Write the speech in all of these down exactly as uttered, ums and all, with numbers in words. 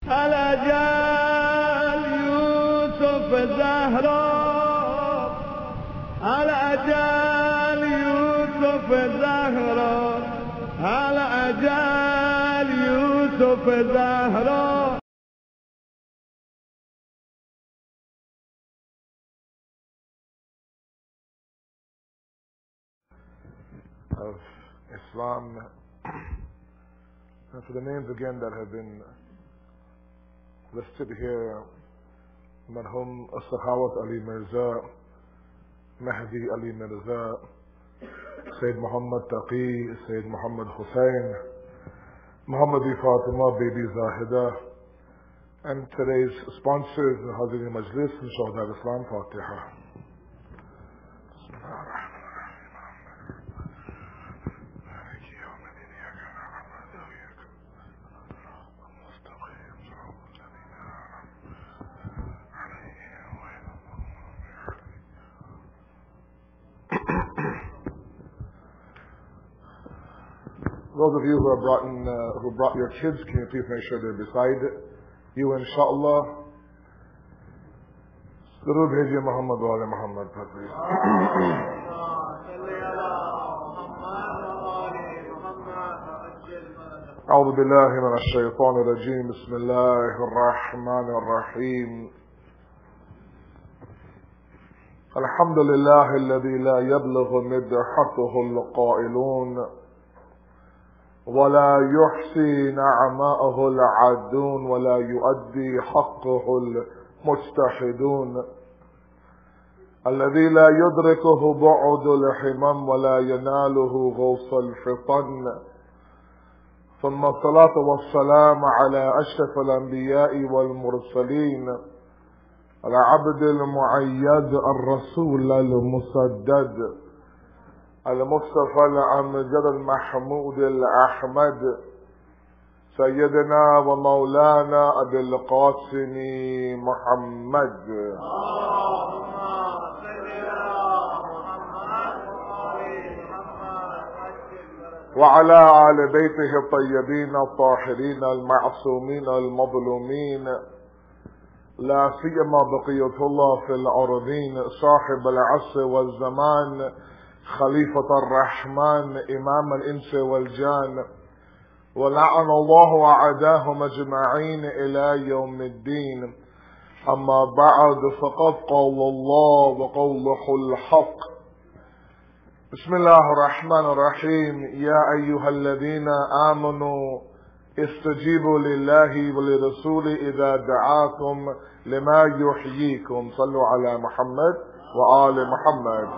الأجل يوسف زهرة، الأجل يوسف زهرة، الأجل يوسف زهرة. Of Islam, and for the names again that have been listed here: Marhum As-Sakhawat Ali Mirza, Mahdi Ali Mirza, Sayyid Muhammad Taqi, Sayyid Muhammad Hussain, Muhammadi Fatima Bibi Zahida, and today's sponsors, Hazrat Majlis and Shuhada al-Islam. Fatiha. Those of you who have brought in, uh, who brought your kids, can you please make sure they're beside you, inshallah. Durood bhejiye Muhammad wa ala Muhammad, please. أعوذ بالله من الشيطان الرجيم. بسم الله الرحمن الرحيم. الحمد لله الذي لا يبلغ مدحته القائلون ولا يحصي نعماءه العادون ولا يؤدي حقه المجتهدون، الذي لا يدركه بعد الحمم ولا يناله غوص الفطن، ثم الصلاة والسلام على أشرف الأنبياء والمرسلين، العبد المعيد الرسول المسدد المصطفى الأمجد المحمود الأحمد، سيدنا ومولانا أبي القاسم محمد وعلى آل بيته الطيبين الطاهرين المعصومين المظلومين، لا سيما بقية الله في الأرضين، صاحب العصر والزمان، خليفة الرحمن، إمام الإنس والجان، ولعن الله أعداهم أجمعين إلى يوم الدين. أما بعد، فقد قال الله وقوله الحق. بسم الله الرحمن الرحيم. يا أيها الذين آمنوا استجيبوا لله ولرسوله إذا دعاكم لما يحييكم. صلوا على محمد وآل محمد.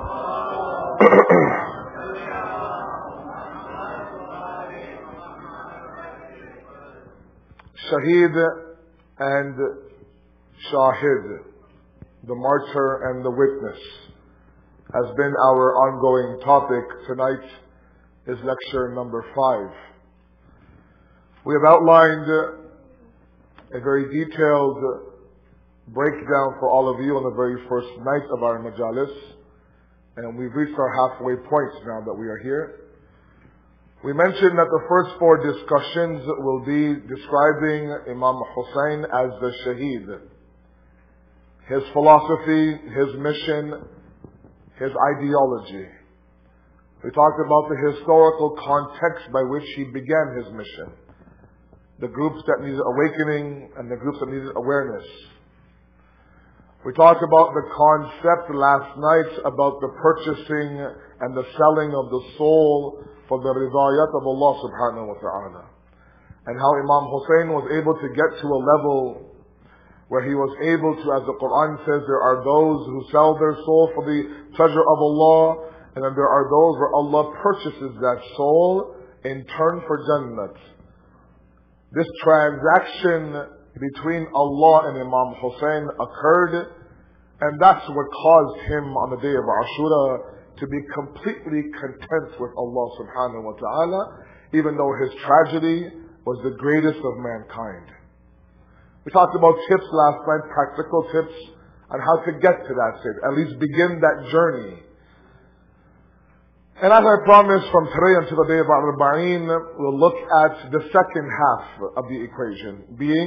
Shaheed and Shahid, the martyr and the witness, has been our ongoing topic. Tonight is lecture number five. We have outlined a very detailed breakdown for all of you on the very first night of our majalis, and we've reached our halfway point now that we are here. We mentioned that the first four discussions will be describing Imam Hussain as the Shaheed, his philosophy, his mission, his ideology. We talked about the historical context by which he began his mission, the groups that needed awakening and the groups that needed awareness. We talked about the concept last night about the purchasing and the selling of the soul for the ridayat of Allah subhanahu wa ta'ala, and how Imam Hussain was able to get to a level where he was able to, as the Quran says, there are those who sell their soul for the pleasure of Allah, and then there are those where Allah purchases that soul in turn for Jannat. This transaction between Allah and Imam Hussain occurred, and that's what caused him on the day of Ashura to be completely content with Allah subhanahu wa ta'ala, even though his tragedy was the greatest of mankind. We talked about tips last night, practical tips on how to get to that state, at least begin that journey. And as I promised, from today until the day of Arba'een, we'll look at the second half of the equation, being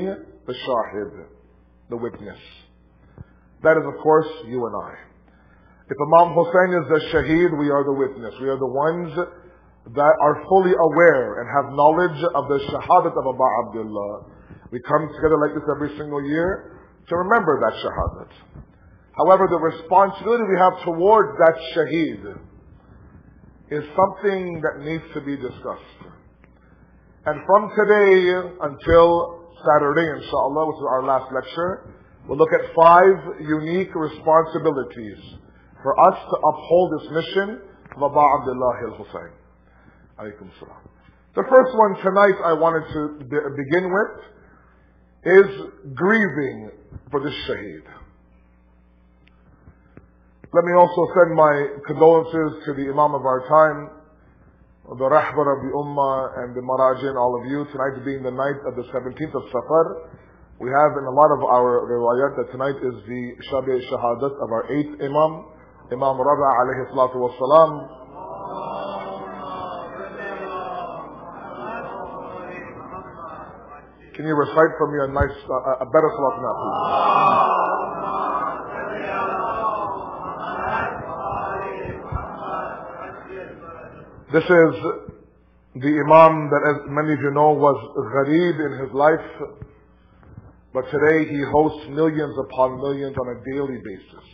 the shahid, the witness. That is, of course, you and I. If Imam Hussein is the shaheed, we are the witness. We are the ones that are fully aware and have knowledge of the shahadat of Abu Abdullah. We come together like this every single year to remember that shahadat. However, the responsibility we have towards that shaheed is something that needs to be discussed. And from today until Saturday, inshallah, which is our last lecture, we'll look at five unique responsibilities for us to uphold this mission of Abu Abdullah al-Hussein. Alaykum salam. The first one tonight I wanted to be- begin with is grieving for this shaheed. Let me also send my condolences to the Imam of our time, the Rahbar of the Ummah and the Marajin, all of you. Tonight being the night of the seventeenth of Safar, we have in a lot of our riwayat that tonight is the Shabi Shahadat of our eighth Imam, Imam Rada alayhi salatu wassalam. Can you recite for me a nice, uh, a better salat now, please? This is the Imam that, as many of you know, was ghareeb in his life, but today he hosts millions upon millions on a daily basis.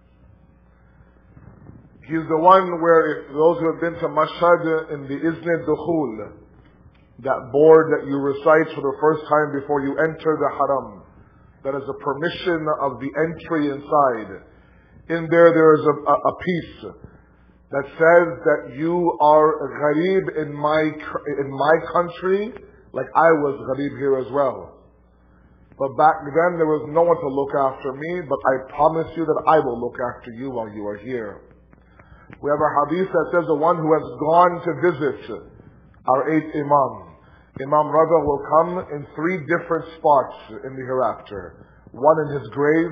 He's the one where, if those who have been to Mashhad in the Izn Dukhul, that board that you recite for the first time before you enter the haram, that is a permission of the entry inside. In there, there is a, a, a piece that says that you are ghareeb in my in my country, like I was ghareeb here as well. But back then there was no one to look after me, but I promise you that I will look after you while you are here. We have a hadith that says the one who has gone to visit our eighth Imam, Imam Rada, will come in three different spots in the hereafter. One in his grave,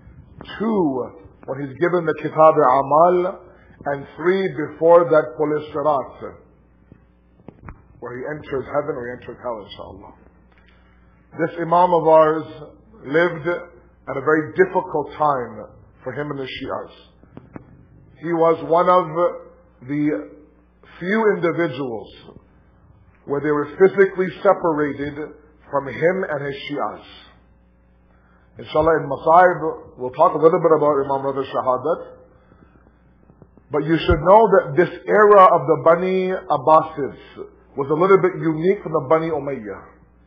two when he's given the Kitab Amal, and three before that Pul Sirat, where he enters heaven or he enters hell, inshallah. This Imam of ours lived at a very difficult time for him and the Shias. He was one of the few individuals where they were physically separated from him and his Shias. Inshallah, in Masaib, we'll talk a little bit about Imam Rada Shahadat. But you should know that this era of the Bani Abbasids was a little bit unique from the Bani Umayyah.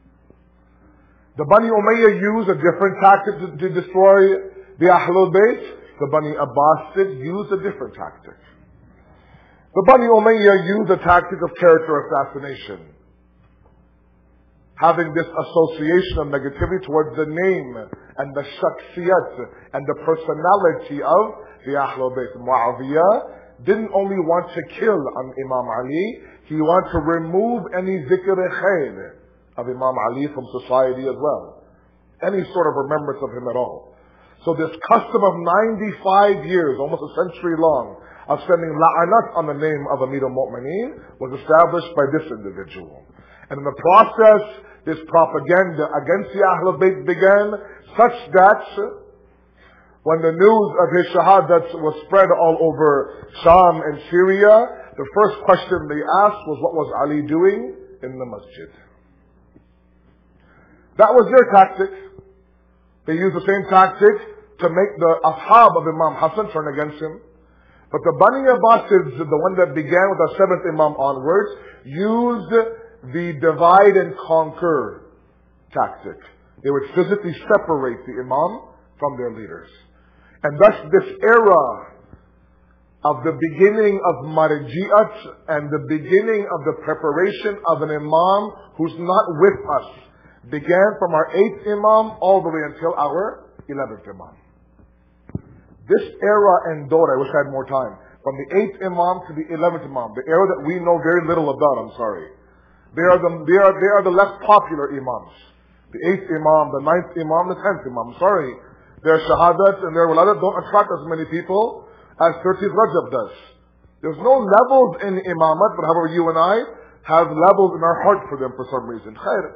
The Bani Umayyah used a different tactic to, to destroy the Ahlul Bayt. The Bani Abbasid used a different tactic. The Bani Umayyah used a tactic of character assassination, having this association of negativity towards the name and the shakhsiyat and the personality of the Ahlul Bayt. Muawiyah didn't only want to kill on Imam Ali, he wanted to remove any zikr khair of Imam Ali from society as well. Any sort of remembrance of him at all. So this custom of ninety-five years, almost a century long, of sending la'anat on the name of Amir al-Mu'mineen was established by this individual. And in the process, this propaganda against the Ahlul Bayt began, such that when the news of his shahadat was spread all over Sham and Syria, the first question they asked was, what was Ali doing in the masjid? That was their tactic. They used the same tactic to make the ashab of Imam Hassan turn against him. But the Bani Abbasids, the one that began with the seventh Imam onwards, used the divide and conquer tactic. They would physically separate the Imam from their leaders. And thus this era of the beginning of marji'at and the beginning of the preparation of an Imam who's not with us began from our eighth Imam all the way until our eleventh Imam. This era endured, I wish I had more time, from the eighth Imam to the eleventh Imam, the era that we know very little about, I'm sorry. They are the, they are, they are the less popular Imams. The eighth Imam, the ninth Imam, the tenth Imam, I'm sorry. Their shahadat and their waladat don't attract as many people as thirteenth Rajab does. There's no levels in Imamat, but however you and I have levels in our heart for them for some reason. Khair.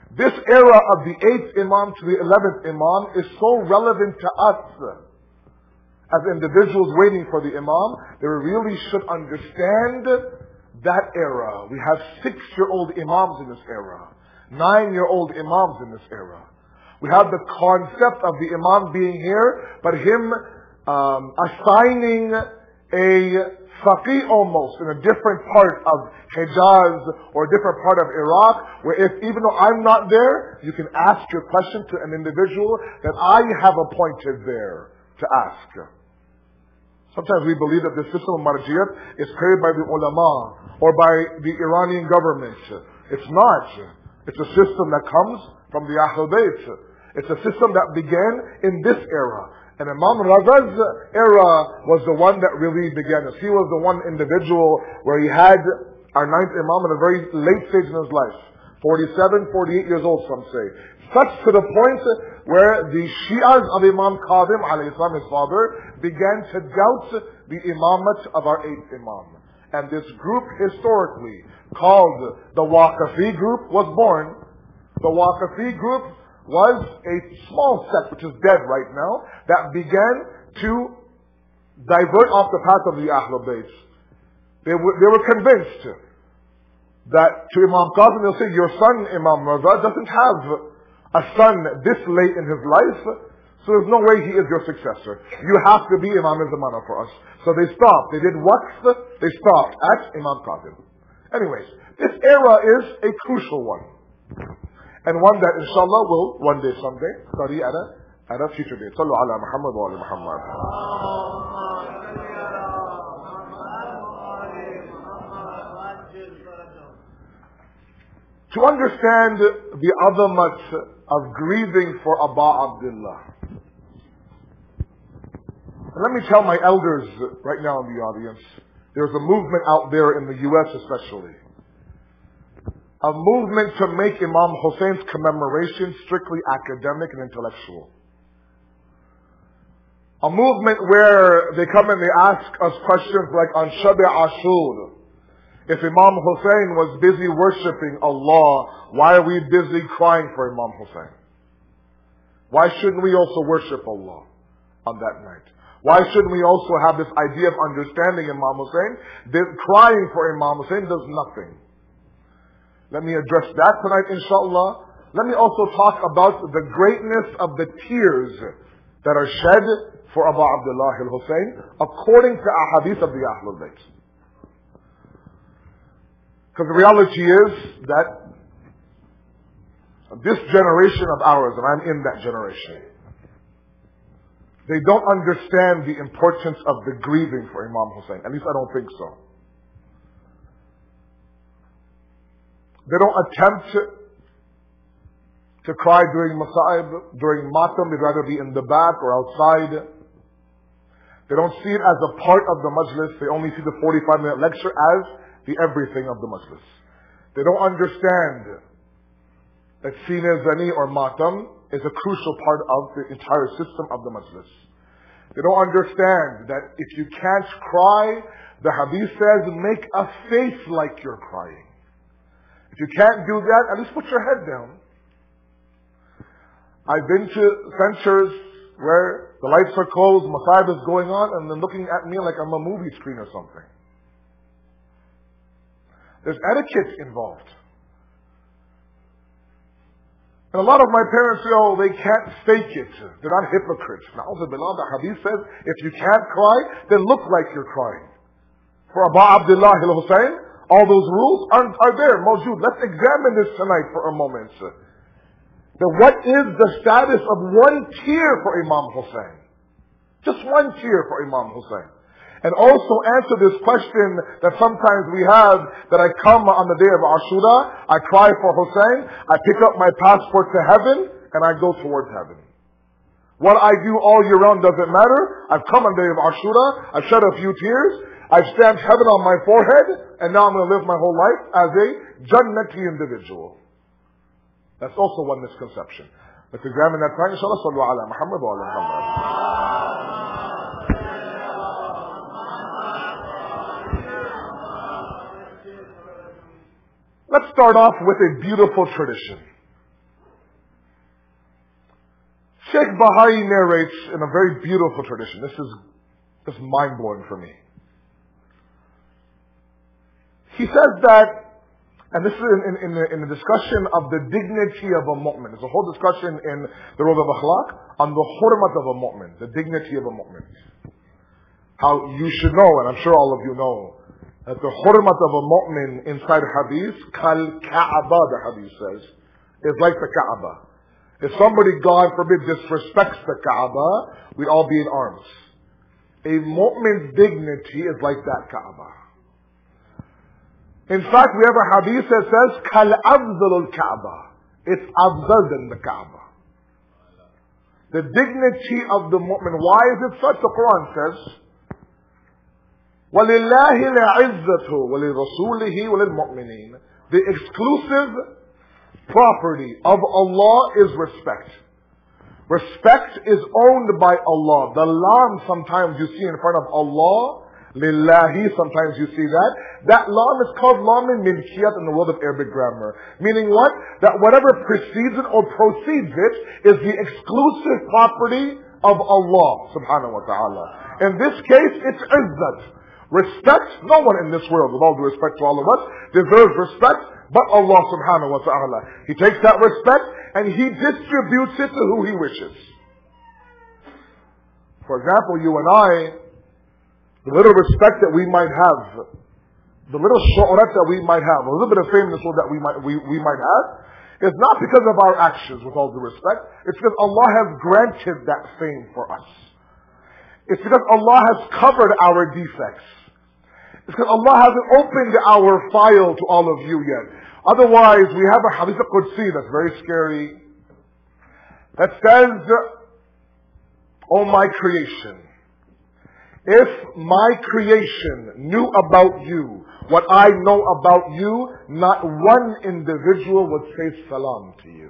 This era of the eighth Imam to the eleventh Imam is so relevant to us as individuals waiting for the Imam that we really should understand that era. We have six-year-old Imams in this era, nine-year-old Imams in this era. We have the concept of the Imam being here, but him um, assigning a faqih almost in a different part of Hijaz or a different part of Iraq, where if even though I'm not there, you can ask your question to an individual that I have appointed there to ask. Sometimes we believe that the system of marjiyat is created by the ulama or by the Iranian government. It's not. It's a system that comes from the Ahlul Bayt. It's a system that began in this era. And Imam Raza's era was the one that really began this. He was the one individual where he had our ninth Imam at a very late stage in his life. forty-seven, forty-eight years old, some say. Such to the point where the Shi'as of Imam Qadim, alayhi salam, his father, began to doubt the imamat of our eighth Imam. And this group historically, called the Waqifi group, was born. The Waqifi group was a small sect, which is dead right now, that began to divert off the path of the Ahlul Bayt. They were, they were convinced that to Imam Qasim, they'll say, your son, Imam Raza, doesn't have a son this late in his life, so there's no way he is your successor. You have to be Imam al-Zamana for us. So they stopped. They did waqf, they stopped at Imam Qasim. Anyways, this era is a crucial one. And one that inshallah will one day, someday, study at a, at a future date. Sallu ala Muhammad wa ala Muhammad. To understand the azamat of grieving for Aba Abdullah. And let me tell my elders right now in the audience, there's a movement out there in the U S especially. A movement to make Imam Hussein's commemoration strictly academic and intellectual. A movement where they come and they ask us questions like on Shab Ashur. If Imam Hussein was busy worshipping Allah, why are we busy crying for Imam Hussein? Why shouldn't we also worship Allah on that night? Why shouldn't we also have this idea of understanding Imam Hussein? That crying for Imam Hussein does nothing. Let me address that tonight, inshallah. Let me also talk about the greatness of the tears that are shed for Abu Abdullah al-Hussein according to ahadith of the Ahlul Bayt. Because the reality is that this generation of ours, and I'm in that generation, they don't understand the importance of the grieving for Imam Hussein. At least I don't think so. They don't attempt to, to cry during Masa'ib, during Matam. They'd rather be in the back or outside. They don't see it as a part of the majlis. They only see the forty-five minute lecture as the everything of the majlis. They don't understand that Sina Zani or Matam is a crucial part of the entire system of the majlis. They don't understand that if you can't cry, the hadith says, make a face like you're crying. If you can't do that, at least put your head down. I've been to centers where the lights are closed, masayib is going on, and they're looking at me like I'm a movie screen or something. There's etiquette involved. And a lot of my parents say, oh, they can't fake it. They're not hypocrites. Na'udzubillah, the hadith says, if you can't cry, then look like you're crying. For Abu Abdullah al-Hussein, all those rules are, are there, mawjood. Let's examine this tonight for a moment. Then what is the status of one tear for Imam Hussein? Just one tear for Imam Hussein. And also answer this question that sometimes we have, that I come on the day of Ashura, I cry for Hussein, I pick up my passport to heaven, and I go towards heaven. What I do all year round doesn't matter. I've come on the day of Ashura, I've shed a few tears, I've stamped heaven on my forehead, and now I'm going to live my whole life as a Jannati individual. That's also one misconception. Let's examine that tonight. Inshallah, sallu ala Muhammad wa ala Muhammad. Let's start off with a beautiful tradition. Sheikh Baha'i narrates in a very beautiful tradition. This is just mind-blowing for me. He says that, and this is in, in, in, the, in the discussion of the dignity of a mu'min. There's a whole discussion in the Road of Akhlaq on the hurmat of a mu'min, the dignity of a mu'min. How you should know, and I'm sure all of you know, that the hurmat of a mu'min inside hadith, kal ka'aba, the hadith says, is like the Kaaba. If somebody, God forbid, disrespects the Kaaba, we'd all be in arms. A mu'min's dignity is like that Kaaba. In fact, we have a hadith that says, Kal afdal al-Kaaba. It's afdal than the Kaaba. The dignity of the mu'min. Why is it such? The Quran says, وَلِلَّهِ الْعِزَّةُ وَلِرَسُولِهِ وَلِلْمُؤْمِنِينَ. The exclusive property of Allah is respect. Respect is owned by Allah. The lam sometimes you see in front of Allah, lillahi, sometimes you see that. That lam is called lam in milkiyat in the world of Arabic grammar. Meaning what? That whatever precedes it or proceeds it is the exclusive property of Allah subhanahu wa ta'ala. In this case, it's izzat. Respect, no one in this world, with all due respect to all of us, deserves respect but Allah subhanahu wa ta'ala. He takes that respect and He distributes it to who He wishes. For example, you and I, the little respect that we might have, the little shu'rat that we might have, a little bit of fame that we might, we, we might have, is not because of our actions, with all due respect. It's because Allah has granted that fame for us. It's because Allah has covered our defects. It's because Allah hasn't opened our file to all of you yet. Otherwise, we have a hadith Qudsi that's very scary. That says, "O my creation, if my creation knew about you what I know about you, not one individual would say salam to you."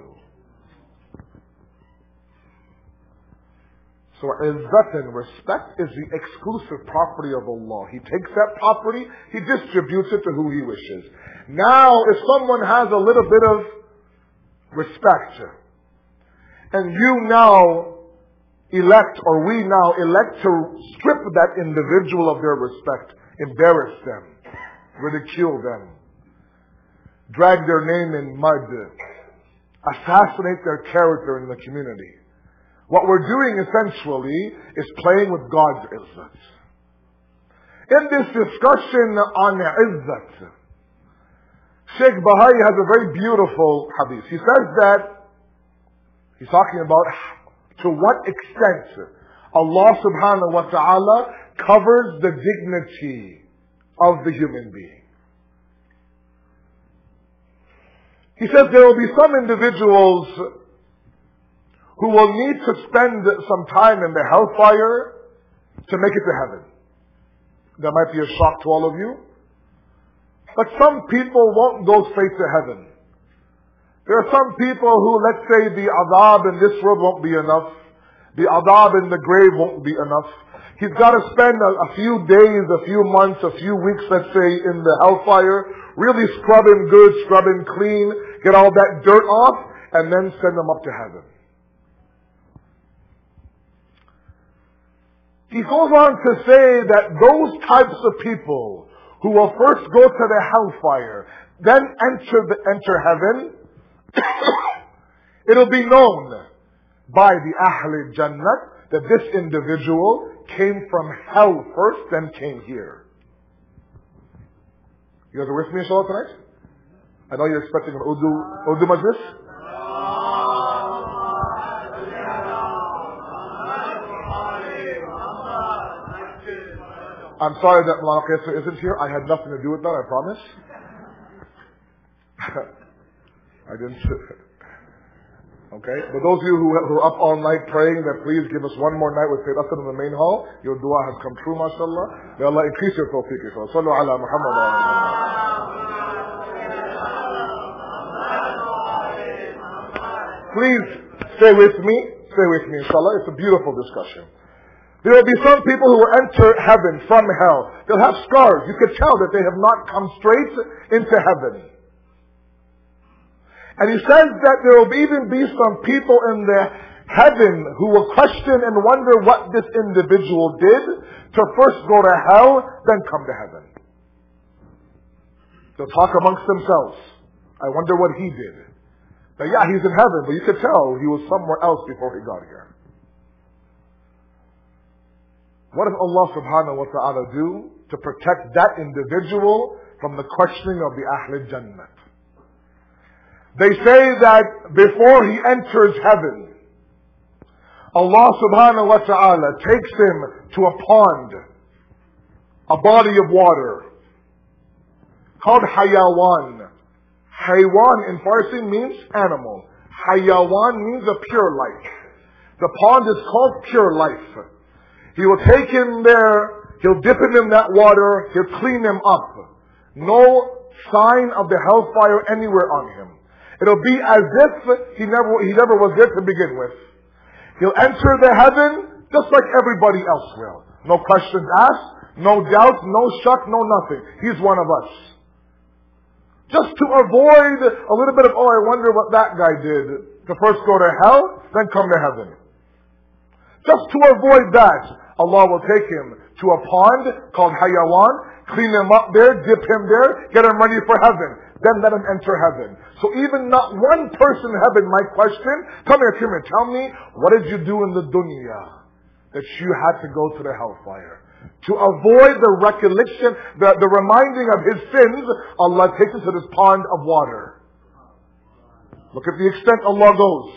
So izzat and respect is the exclusive property of Allah. He takes that property, He distributes it to who He wishes. Now, if someone has a little bit of respect, and you now elect, or we now elect to strip that individual of their respect, embarrass them, ridicule them, drag their name in mud, assassinate their character in the community, what we're doing essentially is playing with God's izzat. In this discussion on izzat, Sheikh Baha'i has a very beautiful hadith. He says that, he's talking about to what extent Allah subhanahu wa ta'ala covers the dignity of the human being. He says there will be some individuals who will need to spend some time in the hellfire to make it to heaven. That might be a shock to all of you. But some people won't go straight to heaven. There are some people who, let's say, the adab in this world won't be enough. The adab in the grave won't be enough. He's got to spend a, a few days, a few months, a few weeks, let's say, in the hellfire, really scrubbing good, scrubbing clean, get all that dirt off, and then send them up to heaven. He goes on to say that those types of people who will first go to the hellfire, then enter the, enter heaven, it'll be known by the Ahl Jannah that this individual came from hell first, then came here. You guys are with me, inshallah, tonight? I know you're expecting an Urdu, Urdu majlis. I'm sorry that Mulana Qaisar isn't here. I had nothing to do with that, I promise. I didn't. Okay? But those of you who, who are up all night praying, that please give us one more night with Sayyid Asad in the main hall. Your dua has come true, mashallah. May Allah increase your tawfiq. Sallu ala Muhammad. Please stay with me. Stay with me, inshallah. It's a beautiful discussion. There will be some people who will enter heaven from hell. They'll have scars. You can tell that they have not come straight into heaven. And he says that there will even be some people in the heaven who will question and wonder what this individual did to first go to hell, then come to heaven. They'll talk amongst themselves. I wonder what he did. Now, yeah, he's in heaven, but you could tell he was somewhere else before he got here. What does Allah subhanahu wa ta'ala do to protect that individual from the questioning of the Ahl Jannah? They say that before he enters heaven, Allah subhanahu wa ta'ala takes him to a pond, a body of water, called Hayawan. Haywan in Farsi means animal. Hayawan means a pure life. The pond is called pure life. He will take him there, he'll dip him in that water, he'll clean him up. No sign of the hellfire anywhere on him. It'll be as if he never, he never was there to begin with. He'll enter the heaven just like everybody else will. No questions asked, no doubt, no shock, no nothing. He's one of us. Just to avoid a little bit of, oh, I wonder what that guy did. To first go to hell, then come to heaven. Just to avoid that, Allah will take him to a pond called Hayawan, clean him up there, dip him there, get him ready for heaven. Then let him enter heaven. So even not one person in heaven might question, come here, come here, tell me, what did you do in the dunya that you had to go to the hellfire? To avoid the recollection, the, the reminding of his sins, Allah takes him to this pond of water. Look at the extent Allah goes.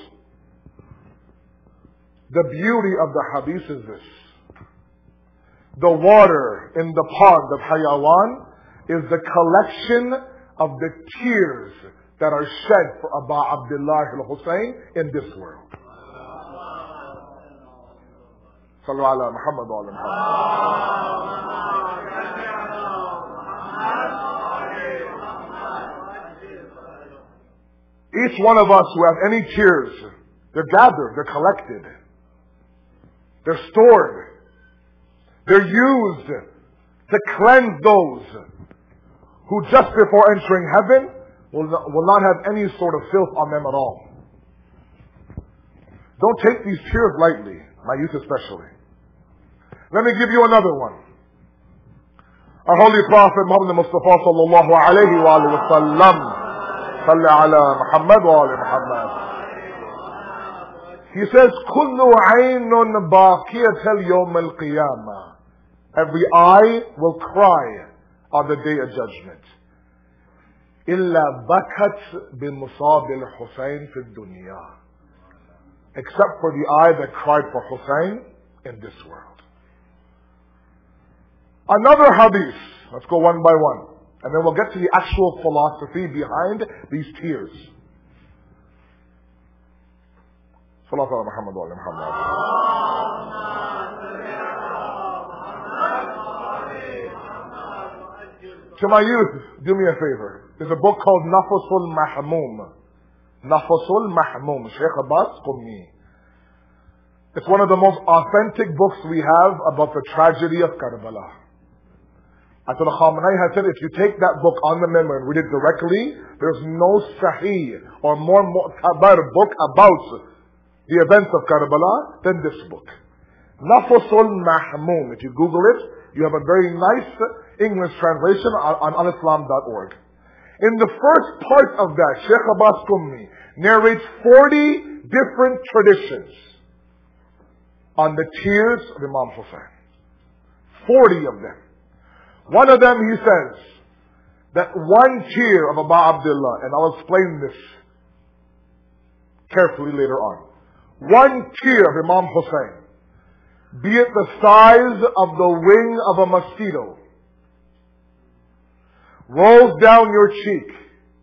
The beauty of the hadith is this. The water in the pond of Hayawan is the collection of the tears that are shed for Aba Abdullah al-Hussein in this world. Sallu ala Muhammad wa ala Muhammad. Each one of us who have any tears, they're gathered, they're collected, they're stored, they're used to cleanse those who just before entering heaven will not, will not have any sort of filth on them at all. Don't take these tears lightly, my youth especially. Let me give you another one. Our Holy Prophet Muhammad Mustafa sallallahu alayhi wa alayhi wa sallam, salli ala Muhammad wa ala Muhammad. He says, كُلُّ عَيْنٌ بَاقِيَةَ الْيَوْمِ الْقِيَامَةِ. Every eye will cry on the day of judgment. إِلَّا بَكَتْ بِمُصَابِ الْحُسَيْنِ فِي الدُّنْيَا. Except for the eye that cried for Hussein in this world. Another hadith. Let's go one by one. And then we'll get to the actual philosophy behind these tears. Sallallahu ala Muhammad wa ala Muhammad. To my youth, do me a favor. There's a book called Nafasul Mahmoum. Nafasul Mahmoum. Sheikh Abbas Qummi. It's one of the most authentic books we have about the tragedy of Karbala. Ayatollah Khamenei has said, if you take that book on the memory and read it directly, there's no sahih or more mu'tabar book about the events of Karbala than this book. Nafasul Mahmoum. If you Google it, you have a very nice English translation on, on al-Islam dot org. In the first part of that, Sheikh Abbas Qummi narrates forty different traditions on the tears of Imam Hussein. forty of them. One of them, he says, that one tear of Aba Abdullah, and I'll explain this carefully later on. One tear of Imam Hussein, be it the size of the wing of a mosquito, rolls down your cheek,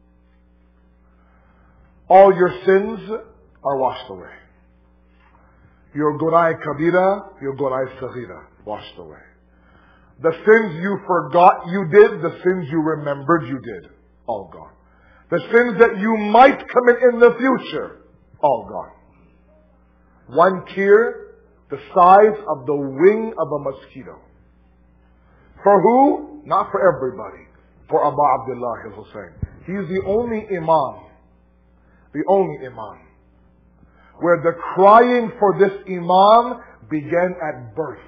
all your sins are washed away. Your gunai kabira, your gunai saghira, washed away. The sins you forgot you did, the sins you remembered you did, all gone. The sins that you might commit in the future, all gone. One tear, the size of the wing of a mosquito. For who? Not for everybody. For Aba Abdullah al-Hussein. He is the only imam, the only imam, where the crying for this Imam began at birth.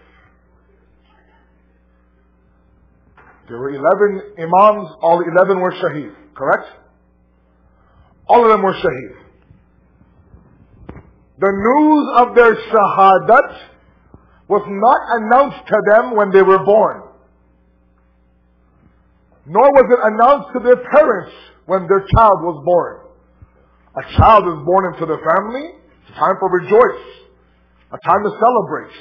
There were eleven Imams, all eleven were Shaheed, correct? All of them were Shaheed. The news of their Shahadat was not announced to them when they were born. Nor was it announced to their parents when their child was born. A child is born into the family, it's a time for rejoice, a time to celebrate,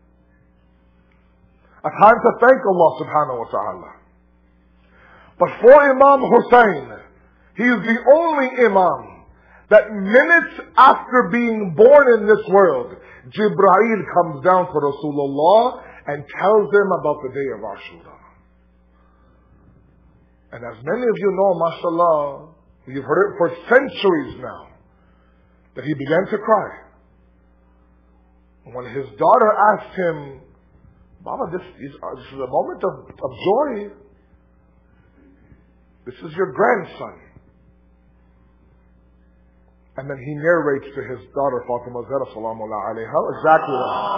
a time to thank Allah subhanahu wa ta'ala. But for Imam Hussein, he is the only Imam that minutes after being born in this world, Jibreel comes down to Rasulullah and tells him about the day of Ashura. And as many of you know, mashallah, you've heard it for centuries now, that he began to cry. And when his daughter asked him, Baba, this is, this is a moment of, of joy. This is your grandson. And then he narrates to his daughter, Fatima Zahra, salamullah alayha, exactly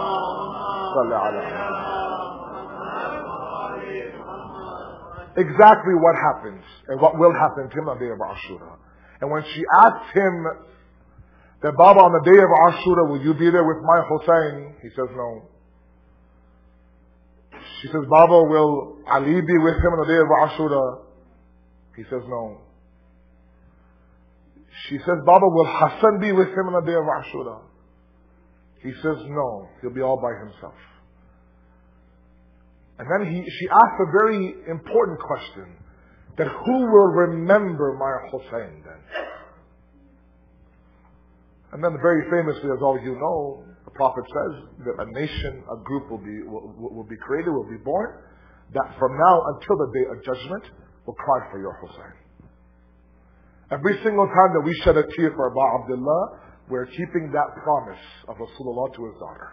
what exactly what happens and what will happen to him on the day of Ashura. And when she asked him that, Baba, on the day of Ashura, will you be there with my Hussein? He says no. She says, Baba, will Ali be with him on the day of Ashura? He says no. She says, Baba, will Hassan be with him on the day of Ashura? He says no. He'll be all by himself. And then he, she asked a very important question, that who will remember my Hussein then? And then very famously, as all you know, the Prophet says that a nation, a group will be, will, will be created, will be born, that from now until the day of judgment will cry for your Hussein. Every single time that we shed a tear for Abu Abdullah, we're keeping that promise of Rasulullah to his daughter.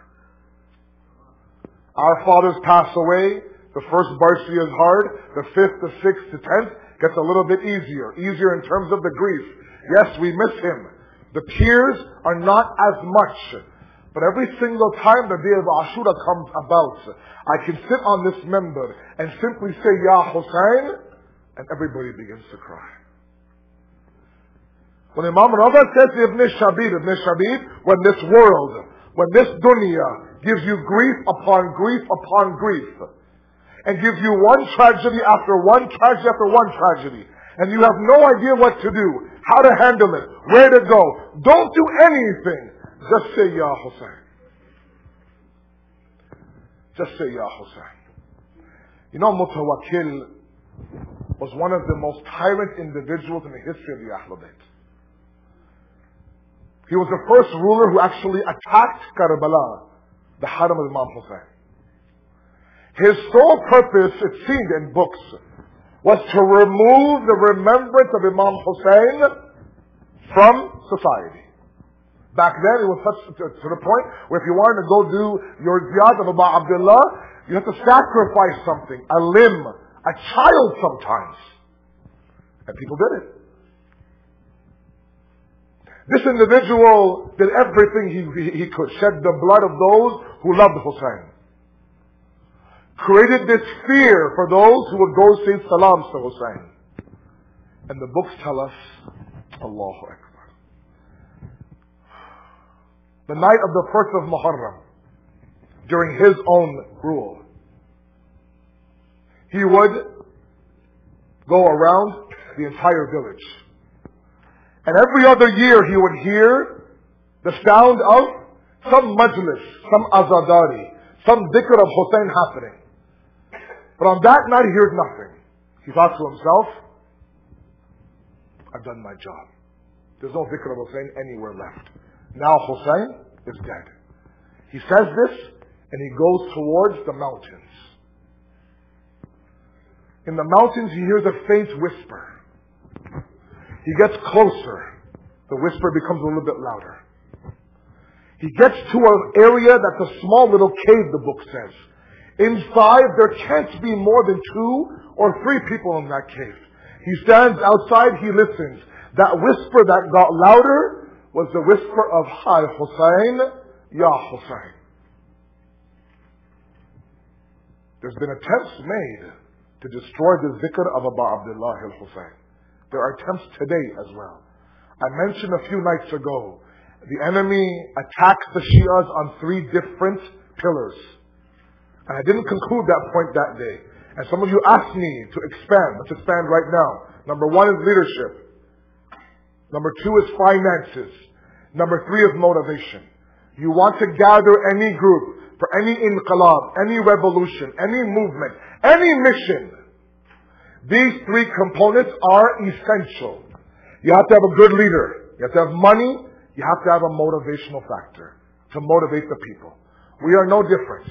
Our fathers pass away. The first birthday is hard. The fifth, the sixth, the tenth gets a little bit easier. Easier in terms of the grief. Yes, we miss him. The tears are not as much. But every single time the day of Ashura comes about, I can sit on this member and simply say, Ya Hussein, and everybody begins to cry. When Imam Rada says to Ibn Shabib, Ibn Shabib, when this world, when this dunya gives you grief upon grief upon grief, and gives you one tragedy after one tragedy after one tragedy, and you have no idea what to do, how to handle it, where to go, don't do anything. Just say, Ya Hussein. Just say, Ya Hussein. You know, Mutawakkil was one of the most tyrant individuals in the history of the Ahlul Bayt. He was the first ruler who actually attacked Karbala, the Haram of Imam Hussein. His sole purpose, it seemed in books, was to remove the remembrance of Imam Hussein from society. Back then, it was such to, to the point where if you wanted to go do your ziyad of Abu Abdullah, you had to sacrifice something, a limb, a child sometimes. And people did it. This individual did everything he, he, he could, shed the blood of those who loved Hussein. Created this fear for those who would go say salams to Hussein. And the books tell us, Allahu Akbar. The night of the first of Muharram, during his own rule, he would go around the entire village. And every other year he would hear the sound of some majlis, some azadari, some dhikr of Hussein happening. But on that night he hears nothing. He thought to himself, I've done my job. There's no dhikr of Hussein anywhere left. Now Hussein is dead. He says this and he goes towards the mountains. In the mountains he hears a faint whisper. He gets closer. The whisper becomes a little bit louder. He gets to an area that's a small little cave, the book says. Inside, there can't be more than two or three people in that cave. He stands outside, he listens. That whisper that got louder was the whisper of, "Hi Hussein, Ya Hussein." There's been attempts made to destroy the zikr of Abu Abdullah al-Hussein. There are attempts today as well. I mentioned a few nights ago, the enemy attacks the Shias on three different pillars. And I didn't conclude that point that day. And some of you asked me to expand. Let's expand right now. Number one is leadership. Number two is finances. Number three is motivation. You want to gather any group for any inqilab, any revolution, any movement, any mission. These three components are essential. You have to have a good leader. You have to have money. You have to have a motivational factor to motivate the people. We are no different.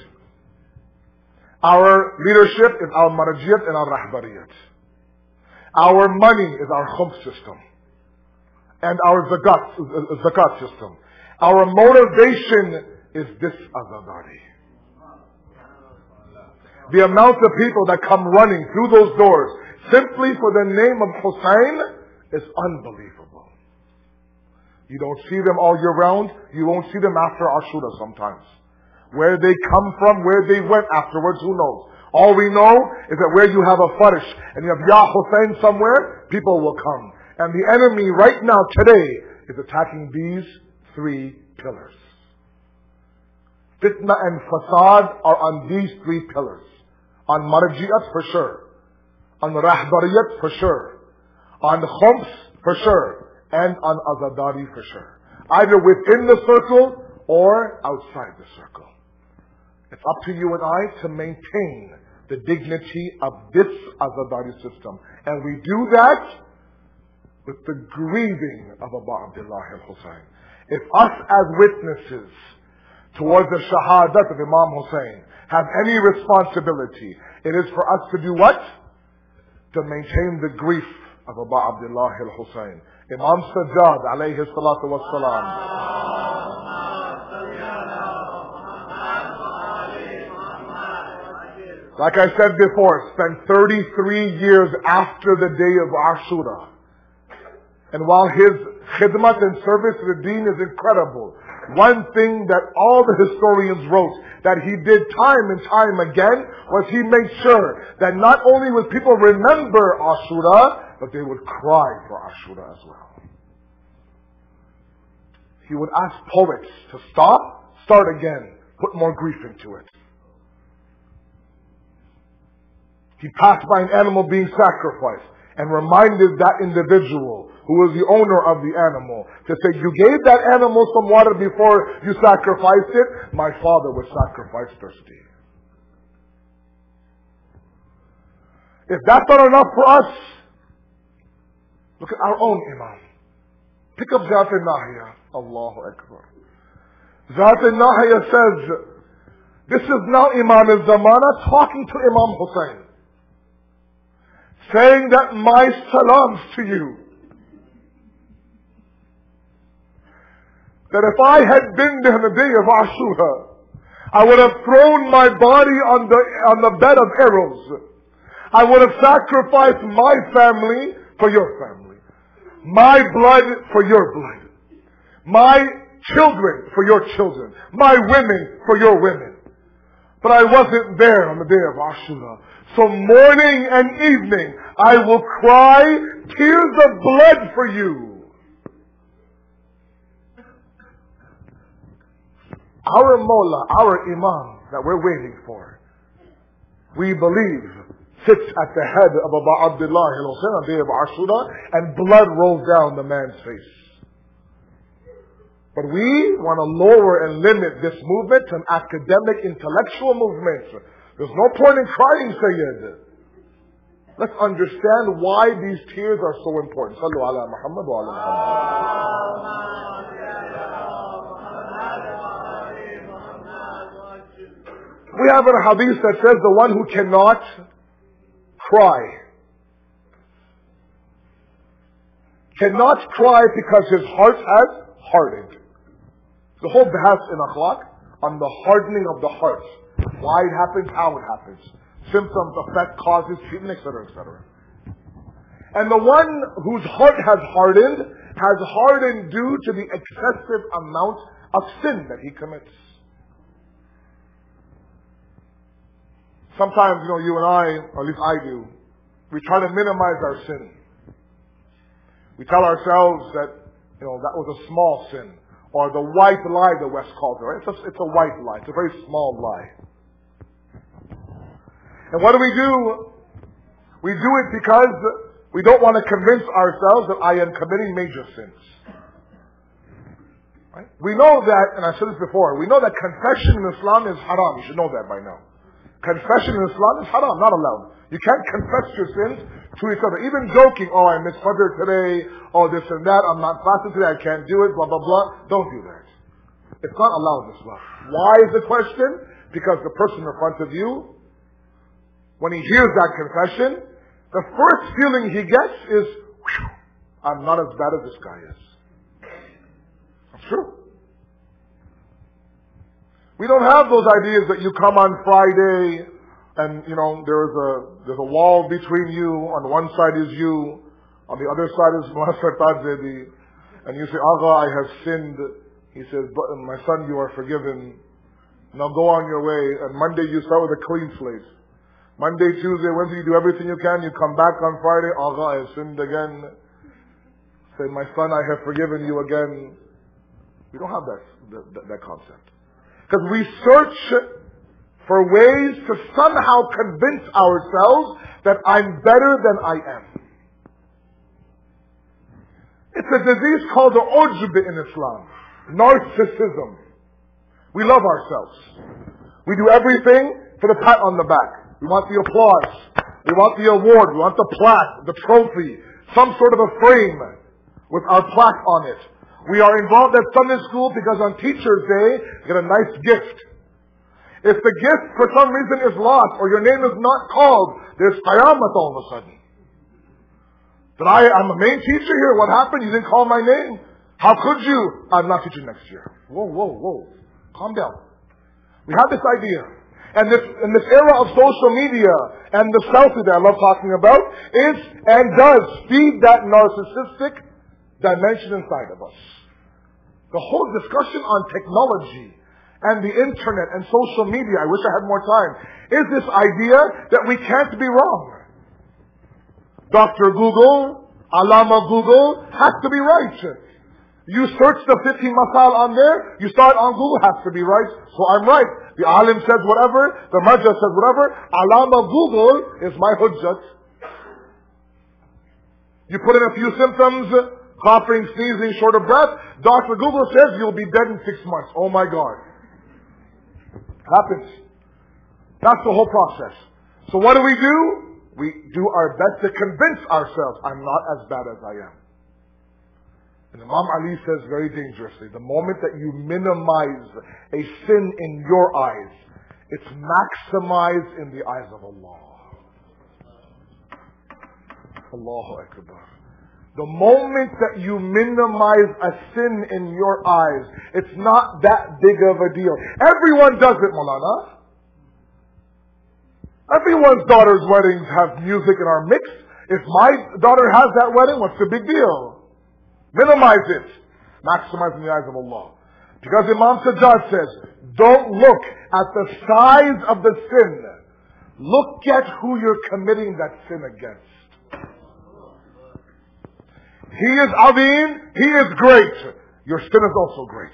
Our leadership is our marajiyat and our rahbariyat. Our money is our khumf system. And our zakat, zakat system. Our motivation is this azadari. The amount of people that come running through those doors simply for the name of Hussein is unbelievable. You don't see them all year round. You won't see them after Ashura sometimes. Where they come from, where they went afterwards, who knows? All we know is that where you have a farish and you have Ya Hussein somewhere, people will come. And the enemy right now, today, is attacking these three pillars. Fitna and fasad are on these three pillars. On marjiyat for sure. On rahbariyat for sure. On khums for sure. And on azadari for sure. Either within the circle or outside the circle. It's up to you and I to maintain the dignity of this azadari system. And we do that with the grieving of Abu Abdullah al-Hussein. If us as witnesses towards the shahadat of Imam Hussein have any responsibility, it is for us to do what? To maintain the grief of Abu Abdullah al-Hussein. Imam Sajjad alayhi salatu wassalam. Like I said before, spent thirty-three years after the day of Ashura. And while his khidmat and service to the deen is incredible, one thing that all the historians wrote that he did time and time again was he made sure that not only would people remember Ashura, but they would cry for Ashura as well. He would ask poets to stop, start again, put more grief into it. He passed by an animal being sacrificed and reminded that individual who was the owner of the animal to say, "You gave that animal some water before you sacrificed it. My father was sacrificed thirsty." If that's not enough for us, look at our own Imam. Pick up Zat al-Nahiya. Allahu Akbar. Zat al-Nahiya says, this is now Imam al-Zamana talking to Imam Hussein, saying that my salams to you, that if I had been there on the day of Ashura, I would have thrown my body on the on the bed of arrows. I would have sacrificed my family for your family, my blood for your blood, my children for your children, my women for your women. But I wasn't there on the day of Ashura. So morning and evening, I will cry tears of blood for you. Our Mullah, our Imam that we're waiting for, we believe, sits at the head of Abu Abdullah al-Hussein on the day of Ashura, and blood rolls down the man's face. But we want to lower and limit this movement to an academic, intellectual movement. There's no point in crying, Sayyid. Let's understand why these tears are so important. Sallu ala Muhammad wa ala Muhammad. We have a hadith that says the one who cannot cry cannot cry because his heart has hardened. The whole bahas in akhlaq on the hardening of the heart. Why it happens, how it happens. Symptoms, effect, causes, treatment, et cetera, et cetera. And the one whose heart has hardened has hardened due to the excessive amount of sin that he commits. Sometimes, you know, you and I, or at least I do, we try to minimize our sin. We tell ourselves that, you know, that was a small sin. Or the white lie, the West calls it, right? It's a, it's a white lie. It's a very small lie. And what do we do? We do it because we don't want to convince ourselves that I am committing major sins. Right? We know that, and I said this before, we know that confession in Islam is haram. You should know that by now. Confession in Islam is haram, not allowed. You can't confess your sins to each other. Even joking, oh, I missed Fajr today, oh, this and that, I'm not fasting today, I can't do it, blah, blah, blah. Don't do that. It's not allowed in Islam. Why is the question? Because the person in front of you, when he hears that confession, the first feeling he gets is, whew, I'm not as bad as this guy is. That's true. We don't have those ideas that you come on Friday and, you know, there's a there's a wall between you. On one side is you, on the other side is Master Tadzedi, and you say, Agha, I have sinned. He says, but my son, you are forgiven. Now go on your way. And Monday you start with a clean slate. Monday, Tuesday, Wednesday, you do everything you can. You come back on Friday, Agha, I have sinned again. Say, my son, I have forgiven you again. We don't have that that, that concept. Because we search for ways to somehow convince ourselves that I'm better than I am. It's a disease called the ujb in Islam. Narcissism. We love ourselves. We do everything for the pat on the back. We want the applause. We want the award. We want the plaque, the trophy, some sort of a frame with our plaque on it. We are involved at Sunday school because on Teacher's Day, you get a nice gift. If the gift for some reason is lost or your name is not called, there's qayamat all of a sudden. That I, I'm a main teacher here. What happened? You didn't call my name. How could you? I'm not teaching next year. Whoa, whoa, whoa. Calm down. We have this idea. And this, in this era of social media and the selfie that I love talking about is and does feed that narcissistic dimension inside of us. The whole discussion on technology and the internet and social media, I wish I had more time, is this idea that we can't be wrong. Doctor Google, Allama Google, has to be right. You search the fifty masal on there, you start on Google, has to be right, so I'm right. The alim says whatever, the marja says whatever, Allama Google is my hujjat. You put in a few symptoms, coughing, sneezing, short of breath, Doctor Google says you'll be dead in six months. Oh my God. Happens. That's the whole process. So what do we do? We do our best to convince ourselves I'm not as bad as I am. And Imam Ali says very dangerously, the moment that you minimize a sin in your eyes, it's maximized in the eyes of Allah. Allahu Akbar. The moment that you minimize a sin in your eyes, it's not that big of a deal. Everyone does it, Maulana. Everyone's daughter's weddings have music in our mix. If my daughter has that wedding, what's the big deal? Minimize it. Maximize in the eyes of Allah. Because Imam Sajjad says, don't look at the size of the sin. Look at who you're committing that sin against. He is Azim, He is great. Your sin is also great.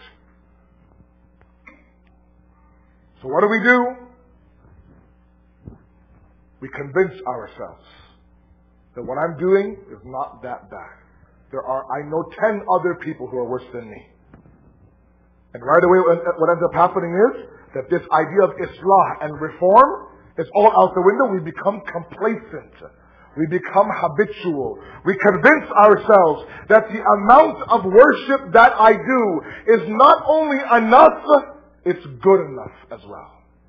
So what do we do? We convince ourselves that what I'm doing is not that bad. There are, I know ten other people who are worse than me. And right away what ends up happening is that this idea of Islah and reform is all out the window. We become complacent. We become habitual. We convince ourselves that the amount of worship that I do is not only enough, it's good enough as well.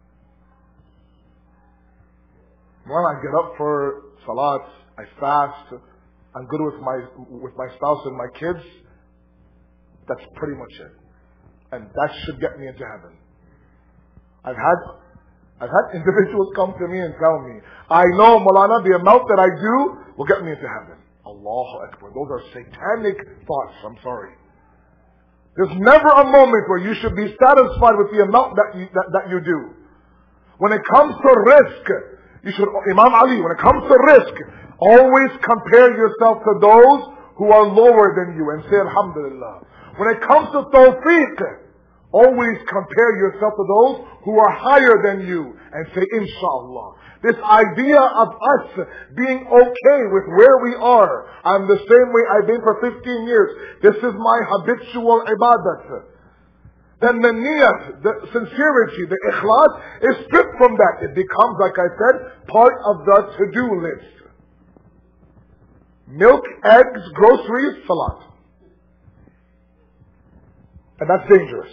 When I get up for salat, I fast, I'm good with my with my spouse and my kids, that's pretty much it. And that should get me into heaven. I've had I've had individuals come to me and tell me, I know, Maulana, the amount that I do will get me into heaven. Allahu Akbar. Those are satanic thoughts. I'm sorry. There's never a moment where you should be satisfied with the amount that you, that, that you do. When it comes to risk, you should, Imam Ali, when it comes to risk, always compare yourself to those who are lower than you and say Alhamdulillah. When it comes to tawfiq, always compare yourself to those who are higher than you and say Inshallah. This idea of us being okay with where we are, I'm the same way I've been for fifteen years. This is my habitual ibadat. Then the niyat, the sincerity, the ikhlas is stripped from that. It becomes, like I said, part of the to-do list. Milk, eggs, groceries, salat. And that's dangerous.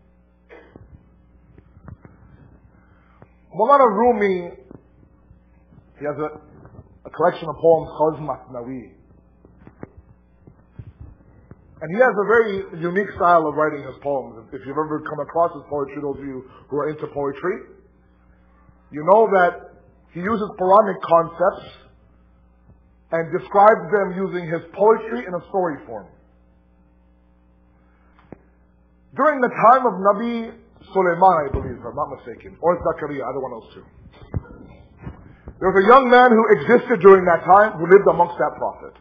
Mawlana Rumi, he has a, a collection of poems called Masnawi. And he has a very unique style of writing his poems. If you've ever come across his poetry, those of you who are into poetry, you know that he uses Quranic concepts and describes them using his poetry in a story form. During the time of Nabi Sulaiman, I believe, if I'm not mistaken, or Zakaria, either one of those two. There was a young man who existed during that time who lived amongst that prophet.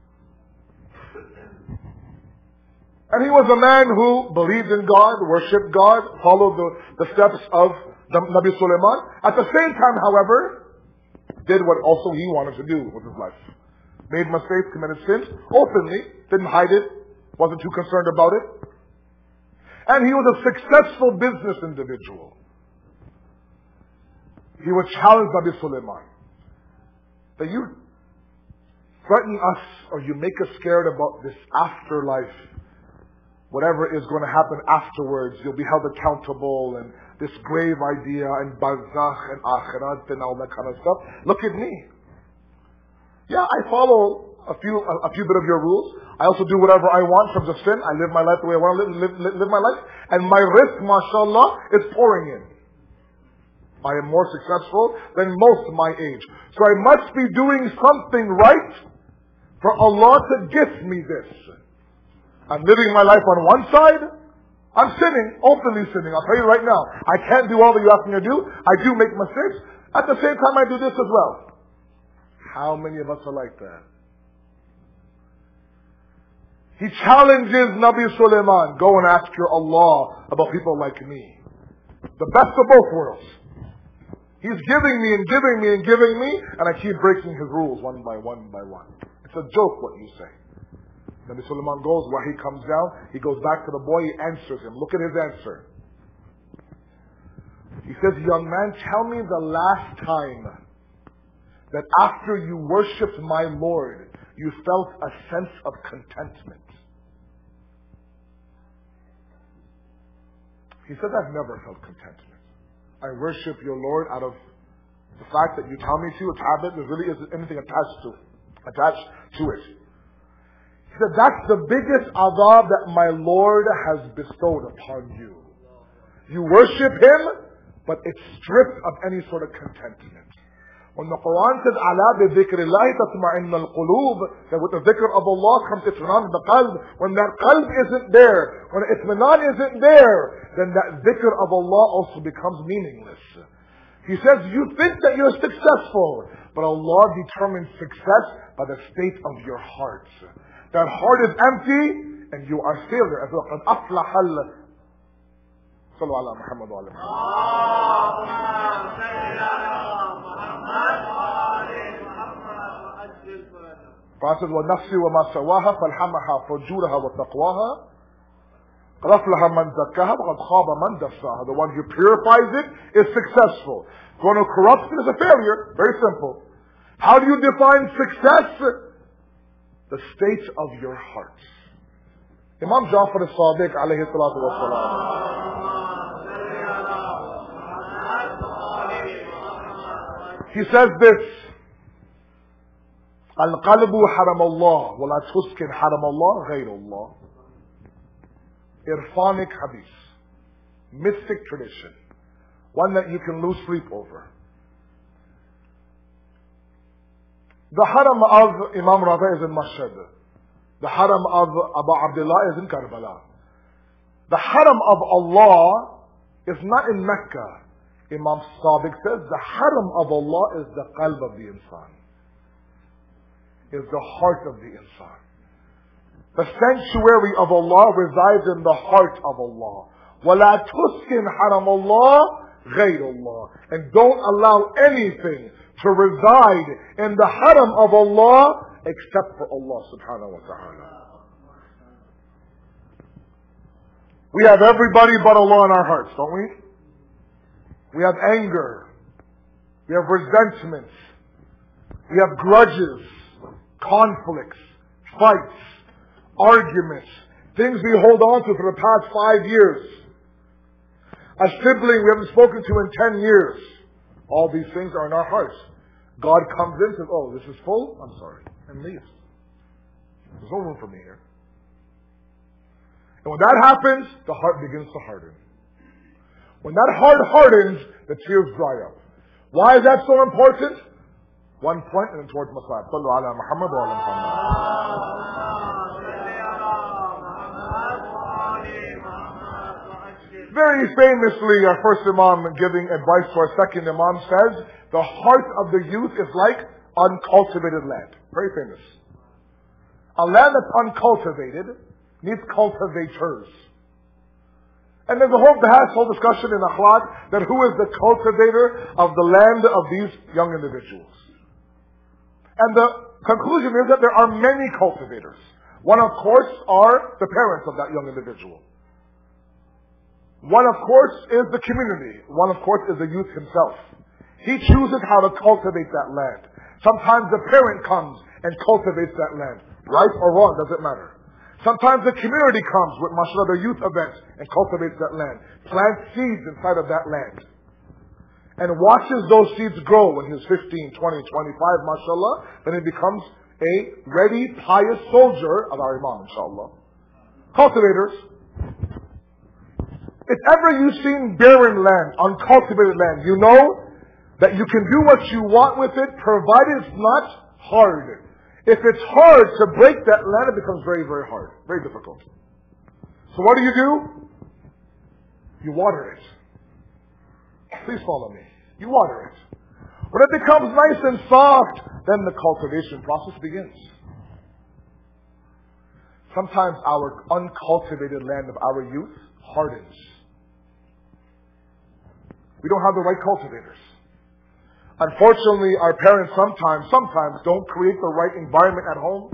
And he was a man who believed in God, worshipped God, followed the, the steps of the Nabi Sulaiman. At the same time, however, did what also he wanted to do with his life. Made mistakes, committed sins, openly, didn't hide it, wasn't too concerned about it. And he was a successful business individual. He would challenge Nabi Sulaiman. That you threaten us or you make us scared about this afterlife. Whatever is going to happen afterwards, you'll be held accountable, and this grave idea, and barzakh, and akhirat, and all that kind of stuff. Look at me. Yeah, I follow a few a, a few bit of your rules. I also do whatever I want from the sin. I live my life the way I want to live, live, live, live my life. And my risk, mashallah, is pouring in. I am more successful than most my age. So I must be doing something right for Allah to gift me this. I'm living my life on one side. I'm sinning, openly sinning. I'll tell you right now, I can't do all that you ask me to do. I do make mistakes. At the same time, I do this as well. How many of us are like that? He challenges Nabi Sulaiman, go and ask your Allah about people like me. The best of both worlds. He's giving me and giving me and giving me, and I keep breaking his rules one by one by one. It's a joke what you say. Nabi Sulaiman goes, where he comes down, he goes back to the boy, he answers him. Look at his answer. He says, young man, tell me the last time that after you worshipped my Lord, you felt a sense of contentment. He said, I've never felt contentment. I worship your Lord out of the fact that you tell me to, it's habit, there really isn't anything attached to, attached to it. He said, that's the biggest adab that my Lord has bestowed upon you. You worship Him, but it's stripped of any sort of contentment. When the Quran says, "Ala bi dhikrillahi tatma'innu al-qulub," that with the dhikr of Allah comes itminan in the qalb. When that qalb isn't there, when itminan isn't there, then that dhikr of Allah also becomes meaningless. He says, you think that you're successful, but Allah determines success by the state of your heart. That heart is empty, and you are failure. As well, قَدْ أَفْلَحَ ال- صلوا على محمد وعلى محمد. فَأَسَدْ وَالنَّفْسِ وَمَا سَوَاهَا فَالْحَمَهَا فُجُورَهَا وَتَقْوَاهَا قَدْ أَفْلَحَ مَنْ زَكَّاهَا وَقَدْ خَابَ مَنْ دَسَّاهَا. The one who purifies it is successful. The one who corrupts it is a failure. Very simple. How do you define success? The state of your heart. Imam Ja'far as-Sadiq alayhi salatu wa salam. He says this, Al-qalbu haram Allah, wa la tuskin haram Allah, ghayr Allah. Irfanic hadith. Mystic tradition. One that you can lose sleep over. The haram of Imam Rafi is in Mashhad. The haram of Abu Abdullah is in Karbala. The haram of Allah is not in Mecca. Imam Sadiq says the haram of Allah is the qalb of the insan. Is the heart of the insan. The sanctuary of Allah resides in the heart of Allah. وَلَا تُسْكِنْ حَرَمَ اللَّهِ غَيْرُ اللَّهِ. And don't allow anything to reside in the haram of Allah except for Allah subhanahu wa ta'ala. We have everybody but Allah in our hearts, don't we? We have anger. We have resentments. We have grudges, conflicts, fights, arguments, things we hold on to for the past five years. A sibling we haven't spoken to in ten years. All these things are in our hearts. God comes in and says, oh, this is full? I'm sorry. And leaves. There's no room for me here. And when that happens, the heart begins to harden. When that heart hardens, the tears dry up. Why is that so important? One point and then towards Masad. Sallu ala Muhammad wa ala Muhammad. Very famously, our first Imam giving advice to our second Imam says, the heart of the youth is like uncultivated land. Very famous. A land that's uncultivated needs cultivators. And there's a whole bahas, whole discussion in Akhlaq that who is the cultivator of the land of these young individuals. And the conclusion is that there are many cultivators. One, of course, are the parents of that young individual. One, of course, is the community. One, of course, is the youth himself. He chooses how to cultivate that land. Sometimes the parent comes and cultivates that land. Right or wrong, doesn't matter. Sometimes the community comes with, mashallah, the youth events and cultivates that land. Plants seeds inside of that land. And watches those seeds grow when he's fifteen, twenty, twenty-five, mashallah. Then he becomes a ready, pious soldier of our Imam, inshallah. Cultivators. If ever you've seen barren land, uncultivated land, you know that you can do what you want with it, provided it's not hard. If it's hard to break that land, it becomes very, very hard. Very difficult. So what do you do? You water it. Please follow me. You water it. When it becomes nice and soft, then the cultivation process begins. Sometimes our uncultivated land of our youth hardens. We don't have the right cultivators. Unfortunately, our parents sometimes, sometimes don't create the right environment at home.